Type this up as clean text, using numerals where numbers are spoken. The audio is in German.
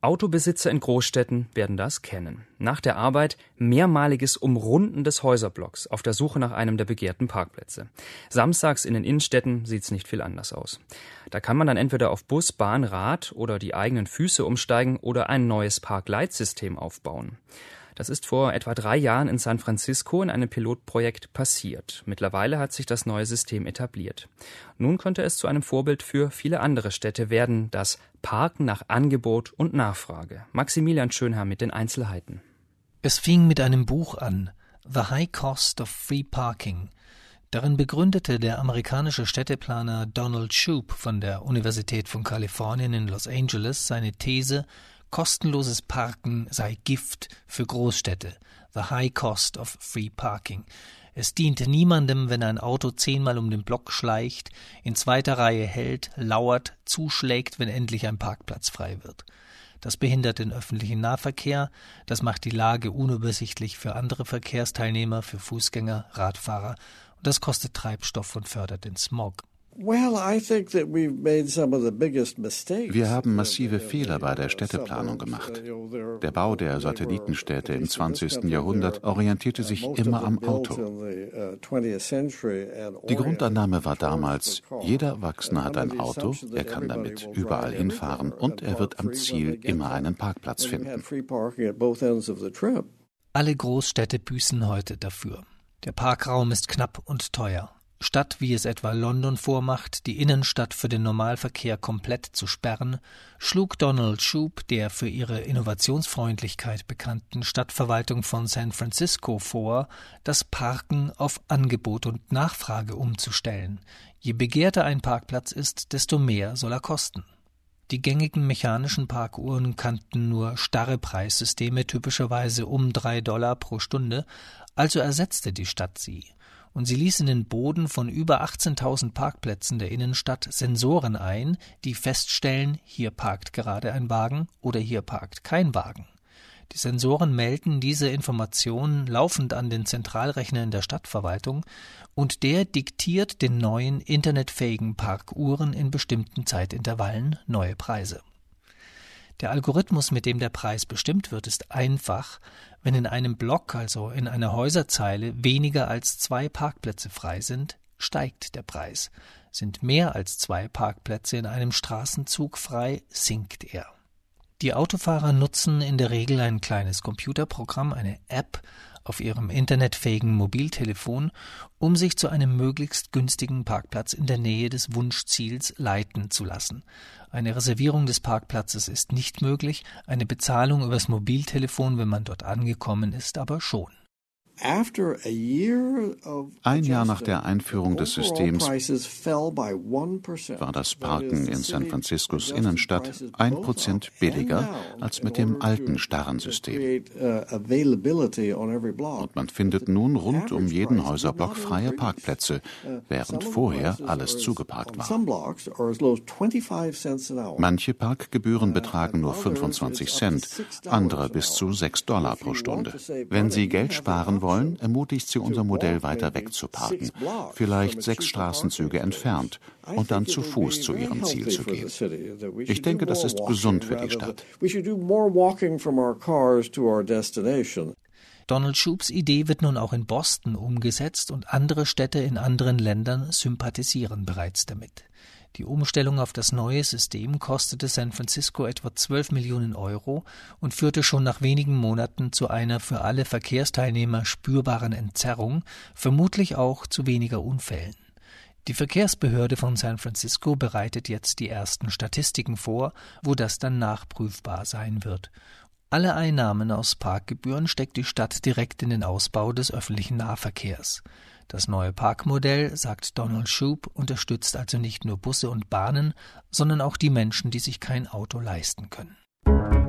Autobesitzer in Großstädten werden das kennen. Nach der Arbeit mehrmaliges Umrunden des Häuserblocks auf der Suche nach einem der begehrten Parkplätze. Samstags in den Innenstädten sieht's nicht viel anders aus. Da kann man dann entweder auf Bus, Bahn, Rad oder die eigenen Füße umsteigen oder ein neues Parkleitsystem aufbauen. Das ist vor etwa 3 Jahren in San Francisco in einem Pilotprojekt passiert. Mittlerweile hat sich das neue System etabliert. Nun könnte es zu einem Vorbild für viele andere Städte werden, das Parken nach Angebot und Nachfrage. Maximilian Schönherr mit den Einzelheiten. Es fing mit einem Buch an, The High Cost of Free Parking. Darin begründete der amerikanische Städteplaner Donald Shoup von der Universität von Kalifornien in Los Angeles seine These, kostenloses Parken sei Gift für Großstädte. The High Cost of Free Parking. Es dient niemandem, wenn ein Auto 10-mal um den Block schleicht, in zweiter Reihe hält, lauert, zuschlägt, wenn endlich ein Parkplatz frei wird. Das behindert den öffentlichen Nahverkehr, das macht die Lage unübersichtlich für andere Verkehrsteilnehmer, für Fußgänger, Radfahrer und das kostet Treibstoff und fördert den Smog. Wir haben massive Fehler bei der Städteplanung gemacht. Der Bau der Satellitenstädte im 20. Jahrhundert orientierte sich immer am Auto. Die Grundannahme war damals, jeder Erwachsene hat ein Auto, er kann damit überall hinfahren und er wird am Ziel immer einen Parkplatz finden. Alle Großstädte büßen heute dafür. Der Parkraum ist knapp und teuer. Statt, wie es etwa London vormacht, die Innenstadt für den Normalverkehr komplett zu sperren, schlug Donald Shoup der für ihre Innovationsfreundlichkeit bekannten Stadtverwaltung von San Francisco vor, das Parken auf Angebot und Nachfrage umzustellen. Je begehrter ein Parkplatz ist, desto mehr soll er kosten. Die gängigen mechanischen Parkuhren kannten nur starre Preissysteme, typischerweise um $3 pro Stunde, also ersetzte die Stadt sie. Und sie ließ in den Boden von über 18.000 Parkplätzen der Innenstadt Sensoren ein, die feststellen, hier parkt gerade ein Wagen oder hier parkt kein Wagen. Die Sensoren melden diese Informationen laufend an den Zentralrechner in der Stadtverwaltung und der diktiert den neuen internetfähigen Parkuhren in bestimmten Zeitintervallen neue Preise. Der Algorithmus, mit dem der Preis bestimmt wird, ist einfach. Wenn in einem Block, also in einer Häuserzeile, weniger als 2 Parkplätze frei sind, steigt der Preis. Sind mehr als 2 Parkplätze in einem Straßenzug frei, sinkt er. Die Autofahrer nutzen in der Regel ein kleines Computerprogramm, eine App, auf ihrem internetfähigen Mobiltelefon, um sich zu einem möglichst günstigen Parkplatz in der Nähe des Wunschziels leiten zu lassen. Eine Reservierung des Parkplatzes ist nicht möglich, eine Bezahlung übers Mobiltelefon, wenn man dort angekommen ist, aber schon. Ein Jahr nach der Einführung des Systems war das Parken in San Franciscos Innenstadt 1% billiger als mit dem alten starren System. Und man findet nun rund um jeden Häuserblock freie Parkplätze, während vorher alles zugeparkt war. Manche Parkgebühren betragen nur 25 Cent, andere bis zu $6 pro Stunde. Wenn Sie Geld sparen wollen, ermutigt sie unser Modell weiter weg zu parken, vielleicht 6 Straßenzüge entfernt und dann zu Fuß zu ihrem Ziel zu gehen. Ich denke, das ist gesund für die Stadt. Donald Shoups Idee wird nun auch in Boston umgesetzt und andere Städte in anderen Ländern sympathisieren bereits damit. Die Umstellung auf das neue System kostete San Francisco etwa 12 Millionen Euro und führte schon nach wenigen Monaten zu einer für alle Verkehrsteilnehmer spürbaren Entzerrung, vermutlich auch zu weniger Unfällen. Die Verkehrsbehörde von San Francisco bereitet jetzt die ersten Statistiken vor, wo das dann nachprüfbar sein wird. Alle Einnahmen aus Parkgebühren steckt die Stadt direkt in den Ausbau des öffentlichen Nahverkehrs. Das neue Parkmodell, sagt Donald Shoup, unterstützt also nicht nur Busse und Bahnen, sondern auch die Menschen, die sich kein Auto leisten können.